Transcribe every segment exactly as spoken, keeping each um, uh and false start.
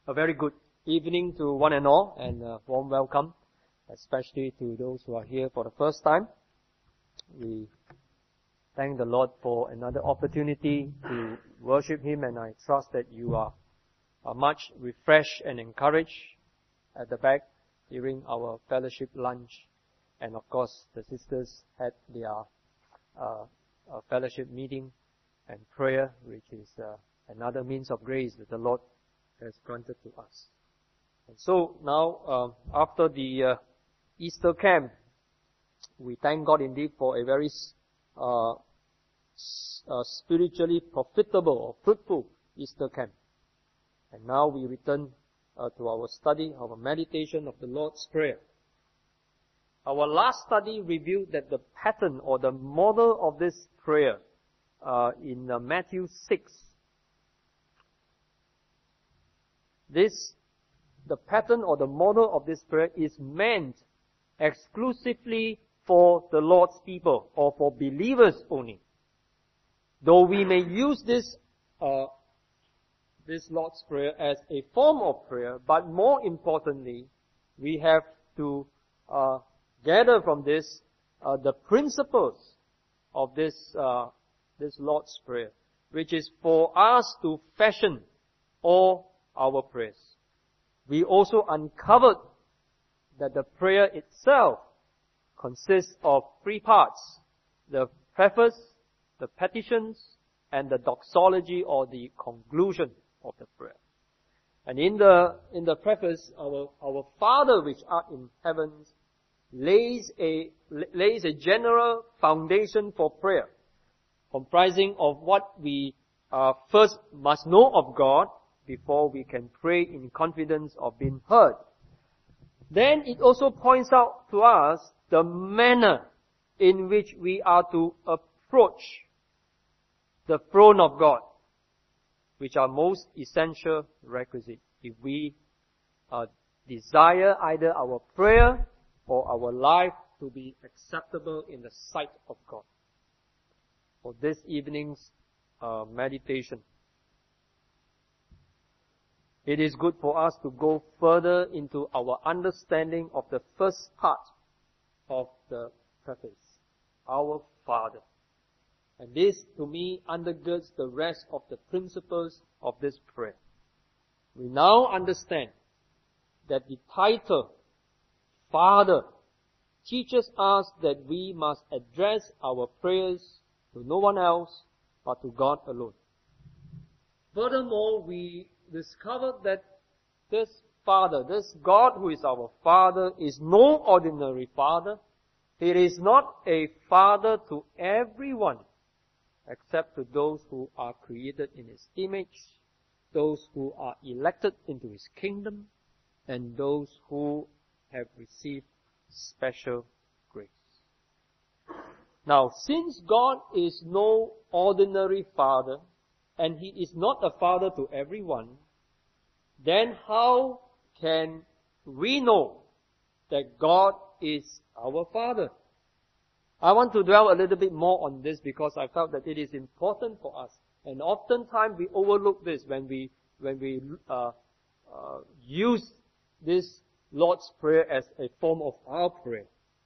A very good evening to one and all, and a warm welcome, especially to those who are here for the first time. We thank the Lord for another opportunity to worship Him, and I trust that you are, are much refreshed and encouraged at the back during our fellowship lunch. And of course, the sisters had their uh, uh, fellowship meeting and prayer, which is uh, another means of grace that the Lord has granted to us. And so now, uh, after the uh, Easter camp, we thank God indeed for a very uh, s- uh, spiritually profitable or fruitful Easter camp. And now we return uh, to our study, our meditation of the Lord's Prayer. Our last study revealed that the pattern or the model of this prayer uh, in uh, Matthew six, this, the pattern or the model of this prayer is meant exclusively for the Lord's people or for believers only. Though we may use this, uh, this Lord's Prayer as a form of prayer, but more importantly, we have to uh, gather from this uh, the principles of this uh, this Lord's Prayer, which is for us to fashion all our prayers. We also uncovered that the prayer itself consists of three parts: the preface, the petitions, and the doxology or the conclusion of the prayer. And in the in the preface, our our Father which art in heavens lays a lays a general foundation for prayer, comprising of what we uh, first must know of God before we can pray in confidence of being heard. Then it also points out to us the manner in which we are to approach the throne of God, which are most essential requisite if we uh, desire either our prayer or our life to be acceptable in the sight of God. For this evening's uh, meditation, it is good for us to go further into our understanding of the first part of the preface, our Father. And this, to me, undergirds the rest of the principles of this prayer. We now understand that the title, Father, teaches us that we must address our prayers to no one else but to God alone. Furthermore, we discovered that this Father, this God who is our Father, is no ordinary Father. He is not a Father to everyone, except to those who are created in His image, those who are elected into His kingdom, and those who have received special grace. Now, since God is no ordinary Father, and He is not a Father to everyone, then how can we know that God is our Father? I want to dwell a little bit more on this because I felt that it is important for us. And oftentimes we overlook this when we when we uh, uh, use this Lord's Prayer as a form of our prayer.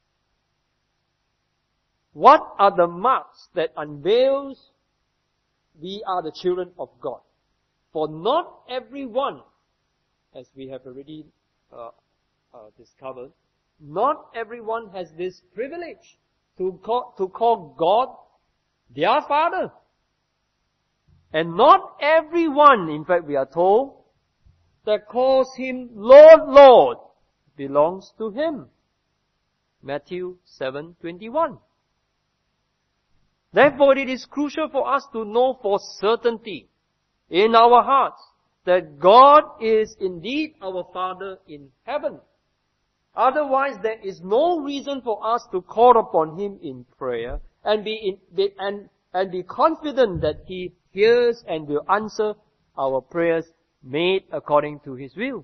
What are the marks that unveils we are the children of God? For not everyone, as we have already uh, uh, discovered, not everyone has this privilege to call, to call God their Father. And not everyone, in fact we are told, that calls Him Lord, Lord, belongs to Him. Matthew seven twenty-one. Therefore it is crucial for us to know for certainty in our hearts that God is indeed our Father in heaven. Otherwise, there is no reason for us to call upon Him in prayer and be, in, be and and be confident that He hears and will answer our prayers made according to His will.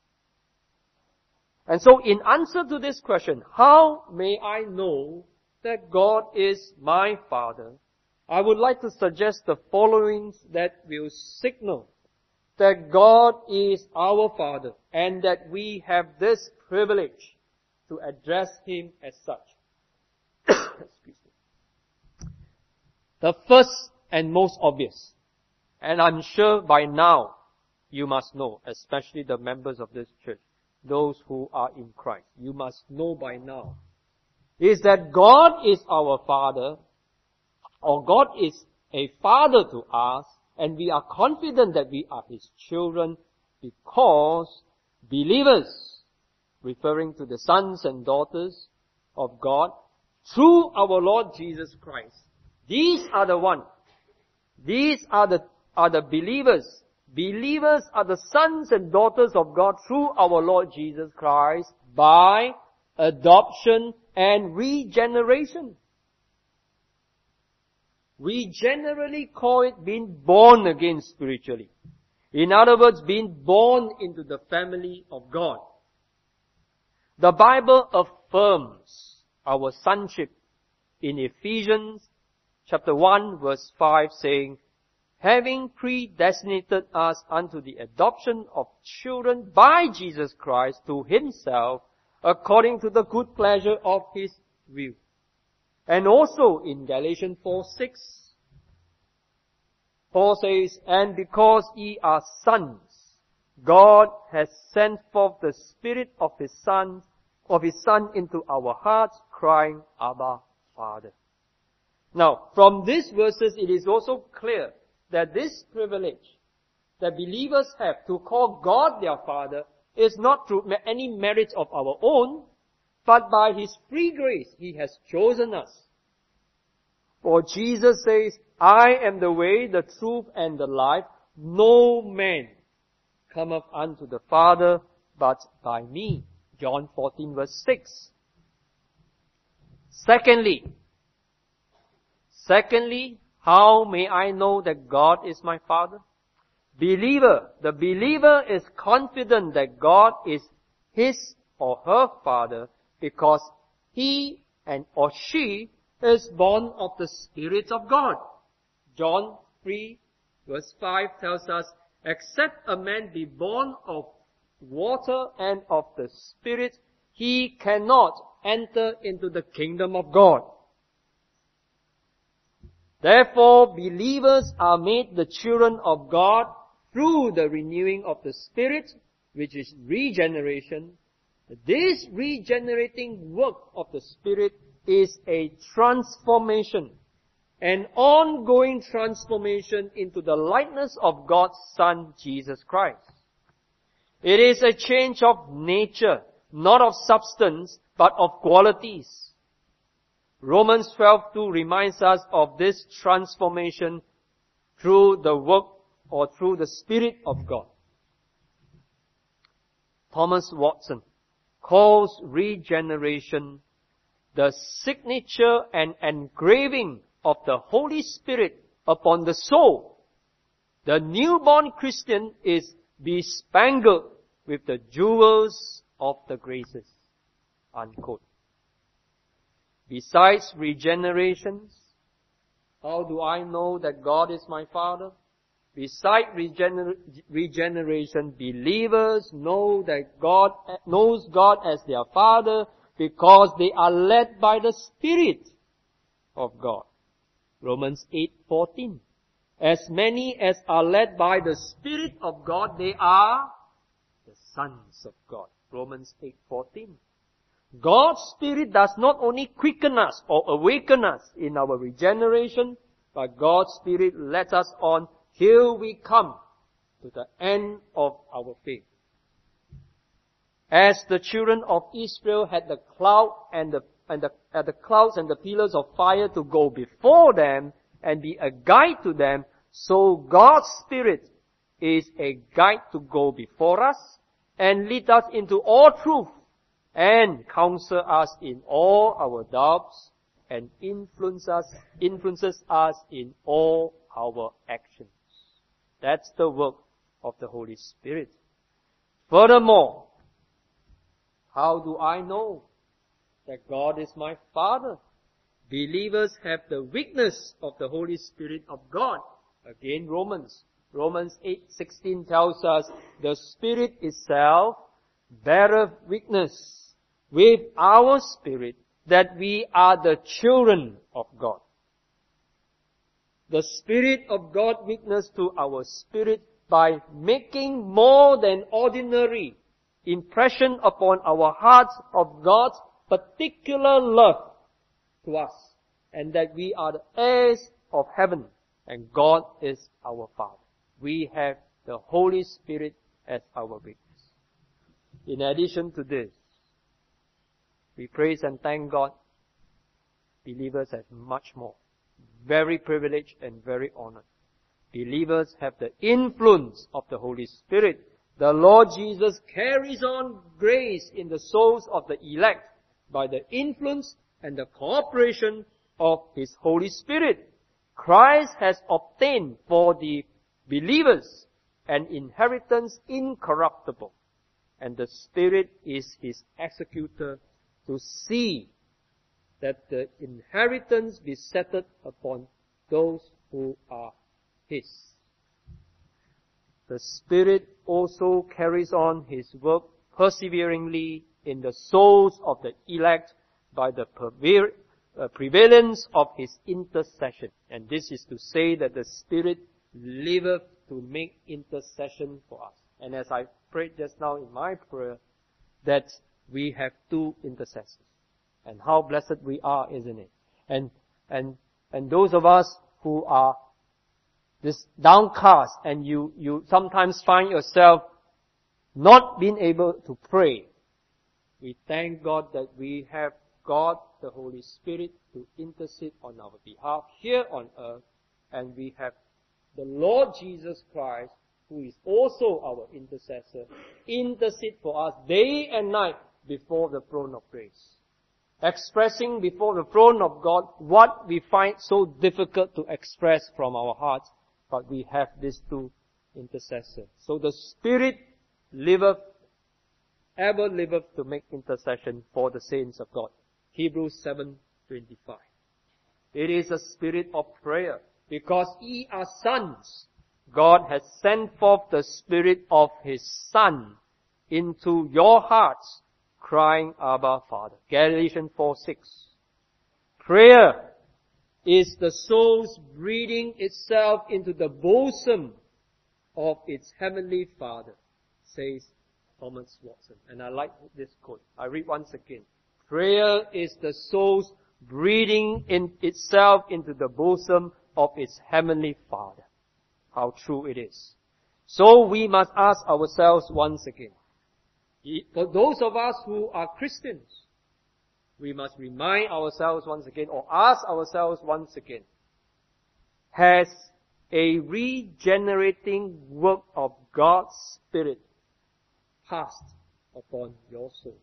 And so, in answer to this question, how may I know that God is my Father? I would like to suggest the followings that will signal that God is our Father and that we have this privilege to address Him as such. Excuse me. The first and most obvious, and I'm sure by now you must know, especially the members of this church, those who are in Christ, you must know by now, is that God is our Father, or God is a Father to us, and we are confident that we are His children because believers, referring to the sons and daughters of God, through our Lord Jesus Christ, these are the ones, these are the, are the believers. Believers are the sons and daughters of God through our Lord Jesus Christ by adoption and regeneration. We generally call it being born again spiritually. In other words, being born into the family of God. The Bible affirms our sonship in Ephesians chapter one verse five, saying, having predestinated us unto the adoption of children by Jesus Christ to Himself, according to the good pleasure of His will. And also in Galatians four six, Paul says, and because ye are sons, God has sent forth the Spirit of His Son, of His Son into our hearts, crying, Abba, Father. Now, from these verses, it is also clear that this privilege that believers have to call God their Father is not through any merit of our own, but by His free grace He has chosen us. For Jesus says, I am the way, the truth, and the life. No man cometh unto the Father but by me. John fourteen verse six. Secondly, secondly, how may I know that God is my Father? Believer, the believer is confident that God is his or her Father because he and or she is born of the Spirit of God. John three verse five tells us, except a man be born of water and of the Spirit, he cannot enter into the kingdom of God. Therefore, believers are made the children of God through the renewing of the Spirit, which is regeneration. This regenerating work of the Spirit is a transformation, an ongoing transformation into the likeness of God's Son, Jesus Christ. It is a change of nature, not of substance, but of qualities. Romans twelve two reminds us of this transformation through the work or through the Spirit of God. Thomas Watson calls regeneration the signature and engraving of the Holy Spirit upon the soul. The newborn Christian is bespangled with the jewels of the graces. Unquote. Besides regenerations, how do I know that God is my Father? Besides regener- regeneration, believers know that God knows God as their Father because they are led by the Spirit of God. Romans eight fourteen. As many as are led by the Spirit of God, they are the sons of God. Romans eight fourteen. God's Spirit does not only quicken us or awaken us in our regeneration, but God's Spirit lets us on till we come to the end of our faith. As the children of Israel had the cloud and the, and the, uh, the clouds and the pillars of fire to go before them and be a guide to them, so God's Spirit is a guide to go before us and lead us into all truth and counsel us in all our doubts and influence us, influences us in all our actions. That's the work of the Holy Spirit. Furthermore, how do I know that God is my Father? Believers have the witness of the Holy Spirit of God. Again, Romans. Romans eight sixteen tells us, the Spirit itself beareth witness with our spirit that we are the children of God. The Spirit of God witness to our spirit by making more than ordinary impression upon our hearts of God's particular love to us, and that we are the heirs of heaven, and God is our Father. We have the Holy Spirit as our witness. In addition to this, we praise and thank God, believers have much more. Very privileged and very honored. Believers have the influence of the Holy Spirit. The Lord Jesus carries on grace in the souls of the elect by the influence and the cooperation of His Holy Spirit. Christ has obtained for the believers an inheritance incorruptible, and the Spirit is His executor to see that the inheritance be settled upon those who are His. The Spirit also carries on His work perseveringly in the souls of the elect by the prevalence of His intercession. And this is to say that the Spirit liveth to make intercession for us. And as I prayed just now in my prayer, that we have two intercessors. And how blessed we are, isn't it? And, and, and those of us who are this downcast and you, you sometimes find yourself not being able to pray, we thank God that we have God, the Holy Spirit, to intercede on our behalf here on earth, and we have the Lord Jesus Christ, who is also our intercessor, intercede for us day and night before the throne of grace. Expressing before the throne of God what we find so difficult to express from our hearts, but we have these two intercessors. So the Spirit liveth, ever liveth to make intercession for the saints of God. Hebrews seven twenty-five. It is a spirit of prayer. Because ye are sons, God has sent forth the Spirit of His Son into your hearts, crying, Abba, Father. Galatians four six. Prayer is the soul's breathing itself into the bosom of its heavenly Father, says Thomas Watson. And I like this quote. I read once again. Prayer is the soul's breathing in itself into the bosom of its heavenly Father. How true it is. So we must ask ourselves once again. For those of us who are Christians, we must remind ourselves once again, or ask ourselves once again, has a regenerating work of God's Spirit passed upon your soul?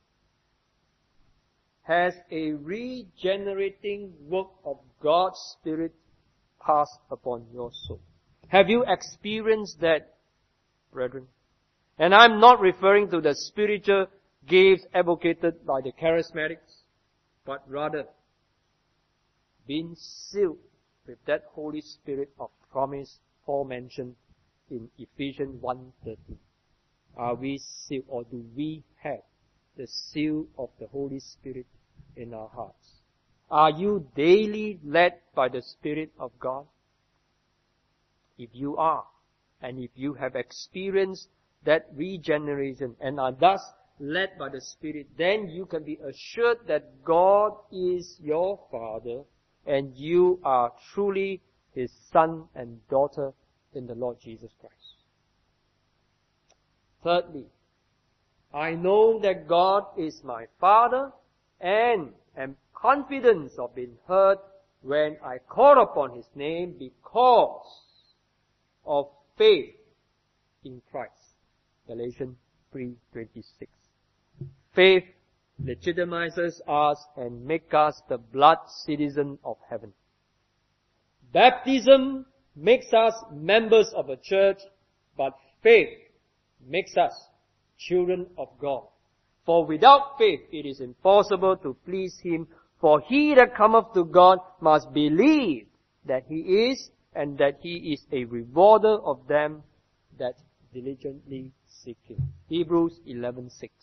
Has a regenerating work of God's Spirit passed upon your soul? Have you experienced that, brethren? And I'm not referring to the spiritual gifts advocated by the charismatics, but rather being sealed with that Holy Spirit of promise aforementioned in Ephesians one thirteen. Are we sealed, or do we have the seal of the Holy Spirit in our hearts? Are you daily led by the Spirit of God? If you are, and if you have experienced that regeneration and are thus led by the Spirit, then you can be assured that God is your Father and you are truly His son and daughter in the Lord Jesus Christ. Thirdly, I know that God is my Father and am confident of being heard when I call upon His name because of faith in Christ. Galatians three twenty-six. Faith legitimizes us and makes us the blood citizen of heaven. Baptism makes us members of a church, but faith makes us children of God. For without faith it is impossible to please Him, for he that cometh to God must believe that He is, and that He is a rewarder of them that diligently seek Him. Hebrews eleven six.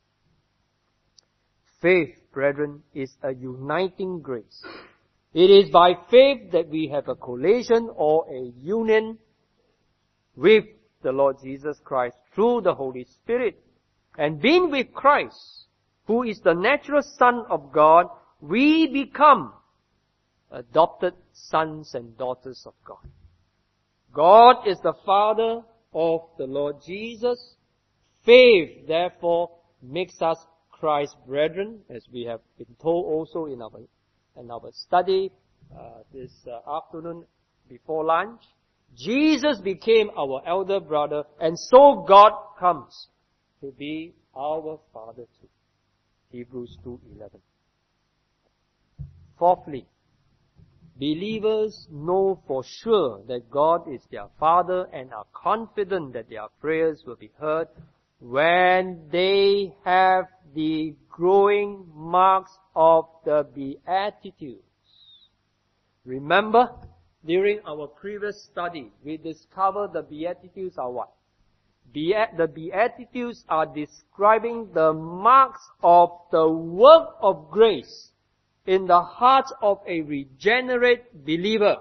Faith, brethren, is a uniting grace. It is by faith that we have a collation or a union with the Lord Jesus Christ through the Holy Spirit. And being with Christ, who is the natural Son of God, we become adopted sons and daughters of God. God is the Father of the Lord Jesus. Faith, therefore, makes us Christ's brethren, as we have been told also in our in our study uh, this uh, afternoon before lunch. Jesus became our elder brother, and so God comes to be our Father too. Hebrews two eleven. Fourthly, believers know for sure that God is their Father and are confident that their prayers will be heard when they have the growing marks of the Beatitudes. Remember, during our previous study, we discovered the Beatitudes are what? Beat- the Beatitudes are describing the marks of the work of grace in the heart of a regenerate believer.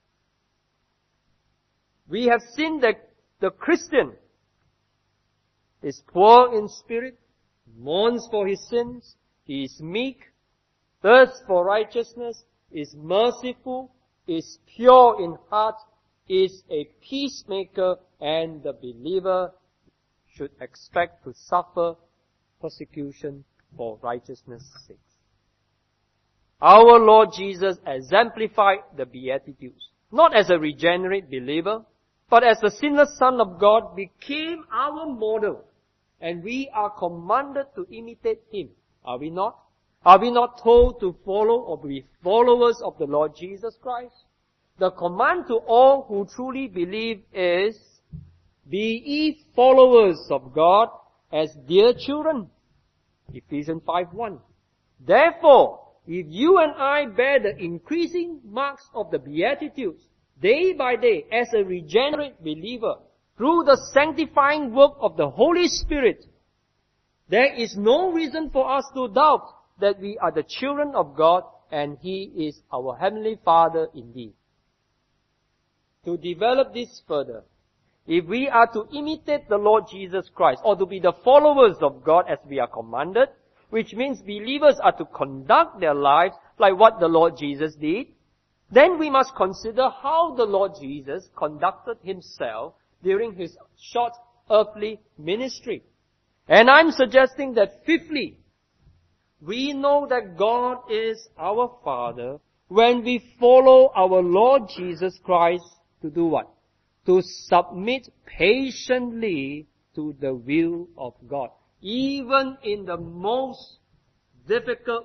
We have seen that the Christian is poor in spirit, mourns for his sins, he is meek, thirsts for righteousness, is merciful, is pure in heart, is a peacemaker, and the believer should expect to suffer persecution for righteousness' sake. Our Lord Jesus exemplified the Beatitudes, not as a regenerate believer, but as the sinless Son of God became our model, and we are commanded to imitate Him. Are we not? Are we not told to follow or be followers of the Lord Jesus Christ? The command to all who truly believe is, be ye followers of God as dear children. Ephesians five one. Therefore, if you and I bear the increasing marks of the Beatitudes, day by day, as a regenerate believer, through the sanctifying work of the Holy Spirit, there is no reason for us to doubt that we are the children of God and He is our Heavenly Father indeed. To develop this further, if we are to imitate the Lord Jesus Christ, or to be the followers of God as we are commanded, which means believers are to conduct their lives like what the Lord Jesus did, then we must consider how the Lord Jesus conducted Himself during His short earthly ministry. And I'm suggesting that fifthly, we know that God is our Father when we follow our Lord Jesus Christ to do what? To submit patiently to the will of God. Even in the most difficult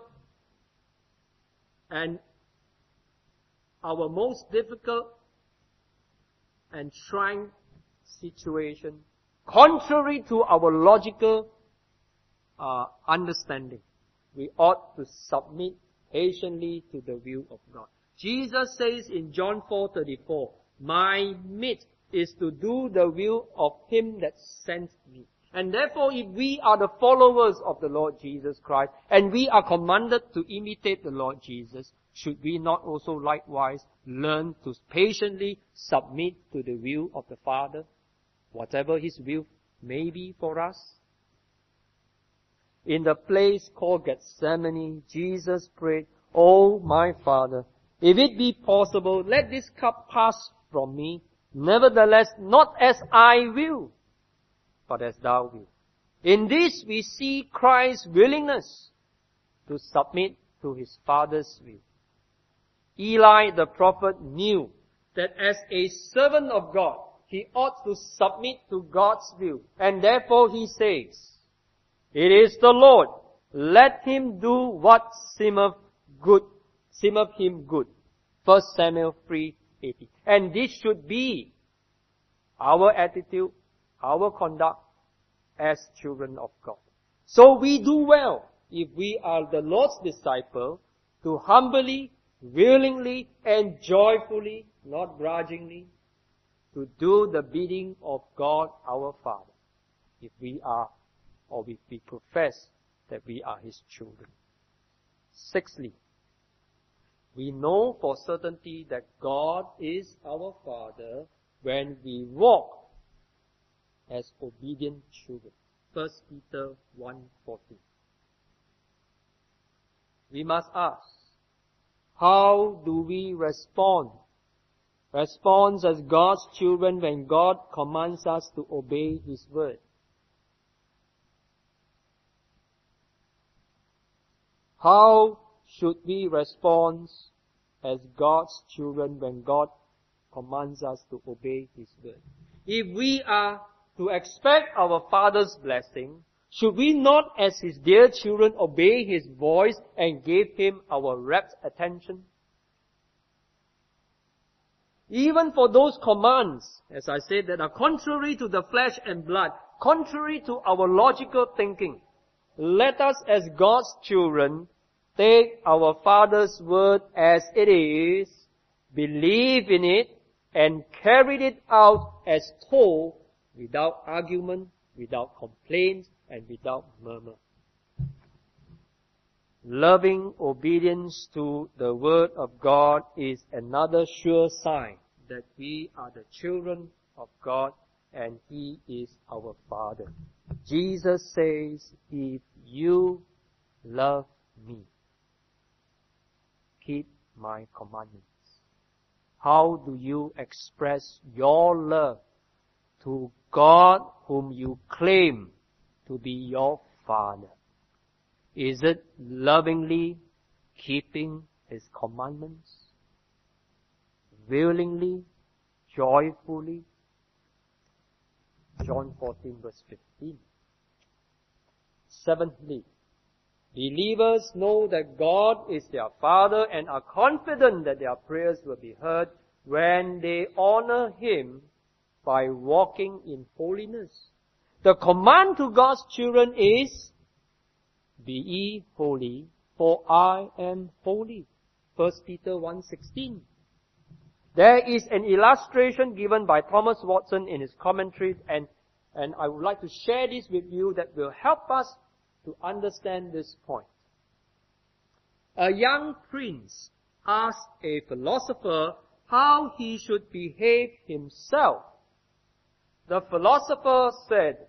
and our most difficult and trying situation, contrary to our logical uh, understanding, we ought to submit patiently to the will of God. Jesus says in John four thirty-four, my meat is to do the will of Him that sent me. And therefore, if we are the followers of the Lord Jesus Christ, and we are commanded to imitate the Lord Jesus, should we not also likewise learn to patiently submit to the will of the Father, whatever His will may be for us? In the place called Gethsemane, Jesus prayed, O my Father, if it be possible, let this cup pass from me. Nevertheless, not as I will, but as Thou wilt. In this we see Christ's willingness to submit to His Father's will. Eli the prophet knew that as a servant of God, he ought to submit to God's will. And therefore he says, it is the Lord, let Him do what seemeth good, seemeth Him good. First Samuel three eighty. And this should be our attitude, our conduct as children of God. So we do well, if we are the Lord's disciple, to humbly willingly and joyfully, not grudgingly, to do the bidding of God our Father, if we are, or if we profess that we are His children. Sixthly, we know for certainty that God is our Father when we walk as obedient children. First Peter one fourteen. We must ask, how do we respond? Respond as God's children when God commands us to obey His word. How should we respond as God's children when God commands us to obey His word? If we are to expect our Father's blessing, should we not, as His dear children, obey His voice and give Him our rapt attention? Even for those commands, as I said, that are contrary to the flesh and blood, contrary to our logical thinking, let us as God's children take our Father's word as it is, believe in it, and carry it out as told, without argument, without complaint, and without murmur. Loving obedience to the word of God is another sure sign that we are the children of God and He is our Father. Jesus says, if you love me, keep my commandments. How do you express your love to God whom you claim to be your Father? Is it lovingly keeping His commandments? Willingly, joyfully? John fourteen verse fifteen. Seventhly, believers know that God is their Father and are confident that their prayers will be heard when they honor Him by walking in holiness. The command to God's children is, be ye holy, for I am holy. First Peter one sixteen. There is an illustration given by Thomas Watson in his commentary, and, and I would like to share this with you that will help us to understand this point. A young prince asked a philosopher how he should behave himself. The philosopher said,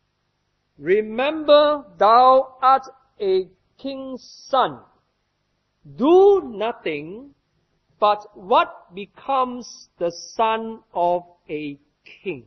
remember thou art a king's son. Do nothing but what becomes the son of a king.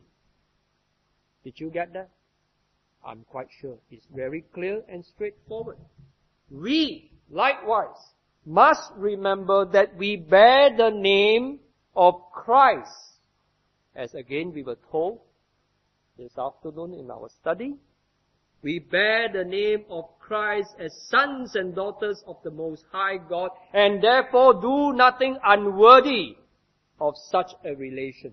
Did you get that? I'm quite sure. It's very clear and straightforward. We, likewise, must remember that we bear the name of Christ. As again we were told this afternoon in our study, we bear the name of Christ as sons and daughters of the Most High God, and therefore do nothing unworthy of such a relation.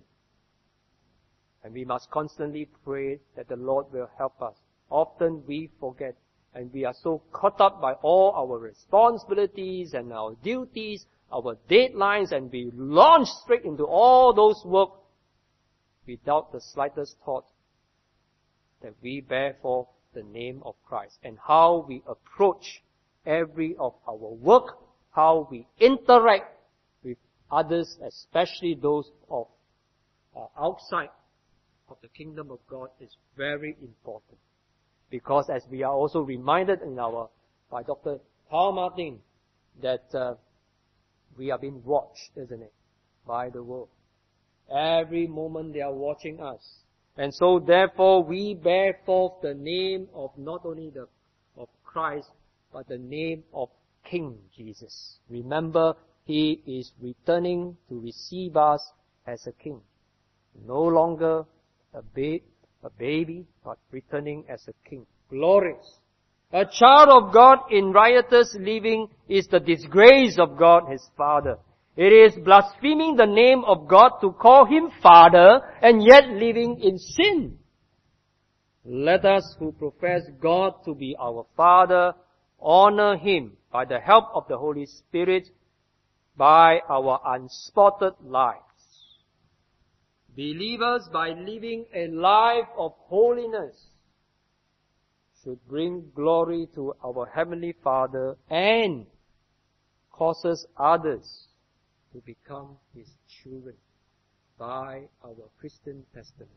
And we must constantly pray that the Lord will help us. Often we forget, and we are so caught up by all our responsibilities and our duties, our deadlines, and we launch straight into all those work without the slightest thought that we bear forth the name of Christ, and how we approach every of our work, how we interact with others, especially those of uh, outside of the kingdom of God, is very important. Because as we are also reminded in our by Doctor Paul Martin that uh, we are being watched, isn't it, by the world. Every moment they are watching us. And so therefore we bear forth the name of not only the of Christ, but the name of King Jesus. Remember, He is returning to receive us as a king. No longer a babe, a baby, but returning as a king. Glorious. A child of God in riotous living is the disgrace of God, His Father. It is blaspheming the name of God to call Him Father and yet living in sin. Let us who profess God to be our Father honor Him by the help of the Holy Spirit by our unspotted lives. Believers, by living a life of holiness, should bring glory to our Heavenly Father and causes others to become His children by our Christian testimony.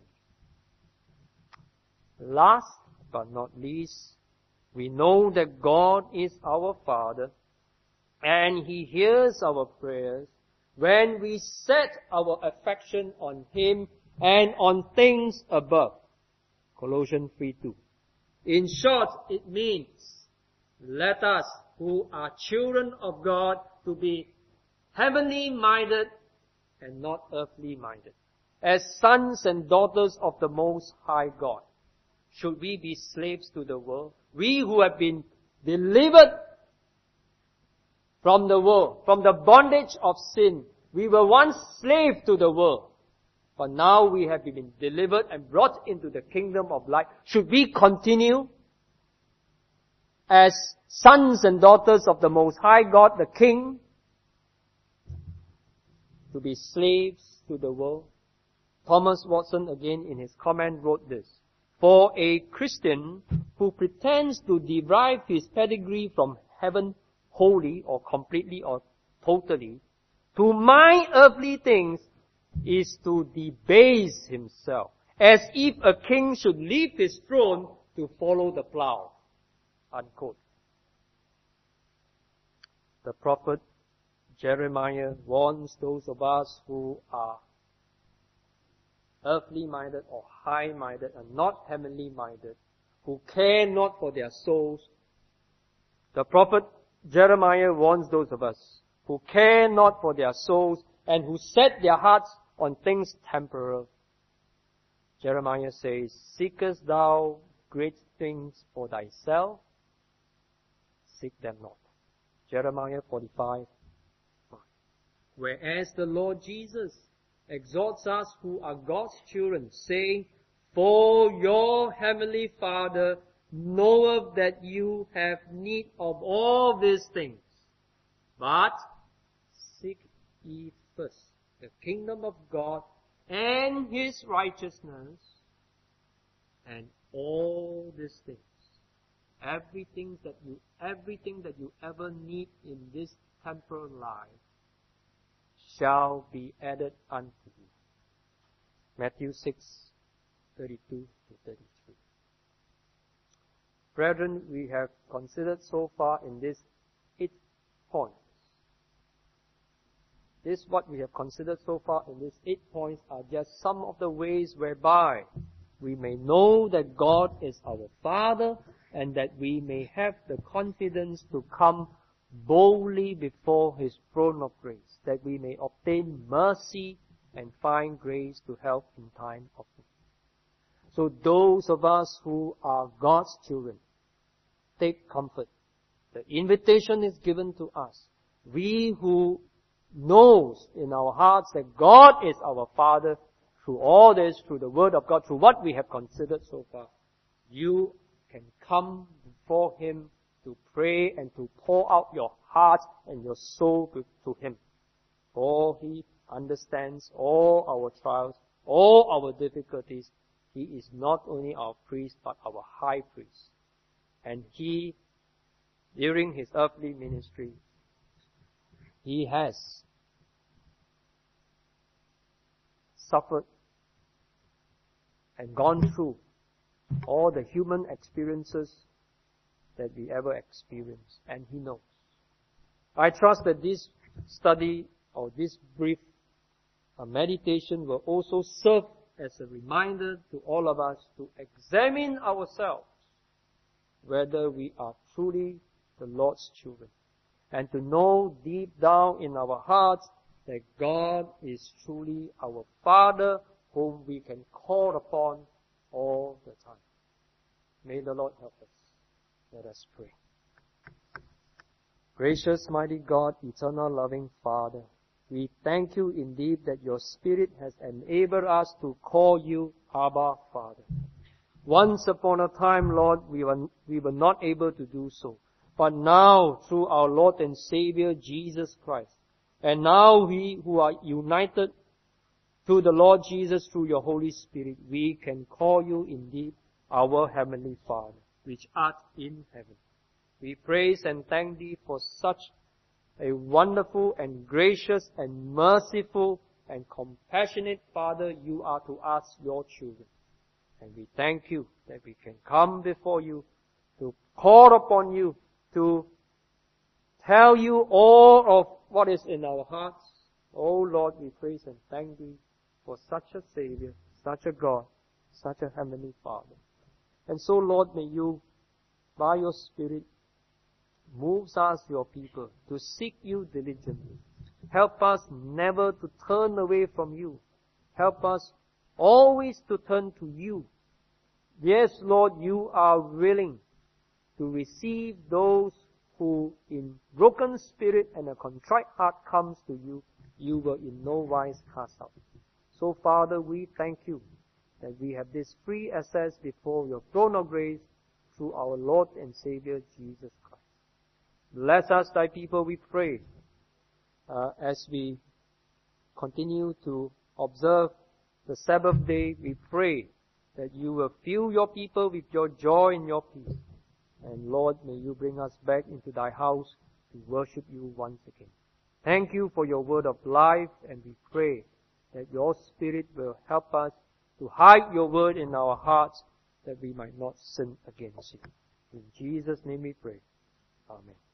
Last but not least, we know that God is our Father and He hears our prayers when we set our affection on Him and on things above. Colossians three two. In short, it means, let us who are children of God to be heavenly minded and not earthly minded. As sons and daughters of the Most High God, should we be slaves to the world? We who have been delivered from the world, from the bondage of sin. We were once slaves to the world, but now we have been delivered and brought into the kingdom of light. Should we continue as sons and daughters of the Most High God, the King, to be slaves to the world? Thomas Watson again in his comment wrote this: for a Christian who pretends to derive his pedigree from heaven wholly or completely or totally, to mind earthly things is to debase himself, as if a king should leave his throne to follow the plow. Unquote. The prophet Jeremiah warns those of us who are earthly minded or high minded and not heavenly minded, who care not for their souls. The prophet Jeremiah warns those of us who care not for their souls and who set their hearts on things temporal. Jeremiah says, seekest thou great things for thyself? Seek them not. Jeremiah forty-five five. Whereas the Lord Jesus exhorts us who are God's children, saying, for your heavenly Father knoweth that you have need of all these things. But seek ye first the kingdom of God and His righteousness, and all these things, everything that you, everything that you ever need in this temporal life, shall be added unto you. Matthew six thirty-two to thirty-three. Brethren, we have considered so far in these eight points. This, what we have considered so far in these eight points, are just some of the ways whereby we may know that God is our Father and that we may have the confidence to come boldly before His throne of grace, that we may obtain mercy and find grace to help in time of need. So those of us who are God's children, take comfort. The invitation is given to us. We who knows in our hearts that God is our Father, through all this, through the Word of God, through what we have considered so far, you can come before Him to pray and to pour out your heart and your soul to, to Him. For He understands all our trials, all our difficulties. He is not only our priest, but our high priest. And He, during His earthly ministry, He has suffered and gone through all the human experiences that we ever experienced, and He knows. I trust that this study or this brief uh, meditation will also serve as a reminder to all of us to examine ourselves whether we are truly the Lord's children, and to know deep down in our hearts that God is truly our Father whom we can call upon all the time. May the Lord help us. Let us pray. Gracious, mighty God, eternal loving Father, we thank You indeed that Your Spirit has enabled us to call You Abba, Father. Once upon a time, Lord, we were, we were not able to do so. But now, through our Lord and Savior Jesus Christ, And now we who are united to the Lord Jesus through your Holy Spirit, we can call you indeed our Heavenly Father, which art in heaven. We praise and thank Thee for such a wonderful and gracious and merciful and compassionate Father you are to us, your children. And we thank you that we can come before you to call upon you, to tell you all of what is in our hearts. Oh Lord, we praise and thank Thee for such a Savior, such a God, such a Heavenly Father. And so Lord, may you, by your Spirit, move us, your people, to seek you diligently. Help us never to turn away from you. Help us always to turn to you. Yes, Lord, you are willing to receive those who in broken spirit and a contrite heart comes to you. You will in no wise cast out. So Father, we thank you that we have this free access before your throne of grace through our Lord and Savior Jesus Christ. Bless us, thy people, we pray, uh, as we continue to observe the Sabbath day. We pray that you will fill your people with your joy and your peace. And Lord, may you bring us back into thy house to worship you once again. Thank you for your word of life, and we pray that your Spirit will help us to hide your word in our hearts that we might not sin against you. In Jesus' name we pray. Amen.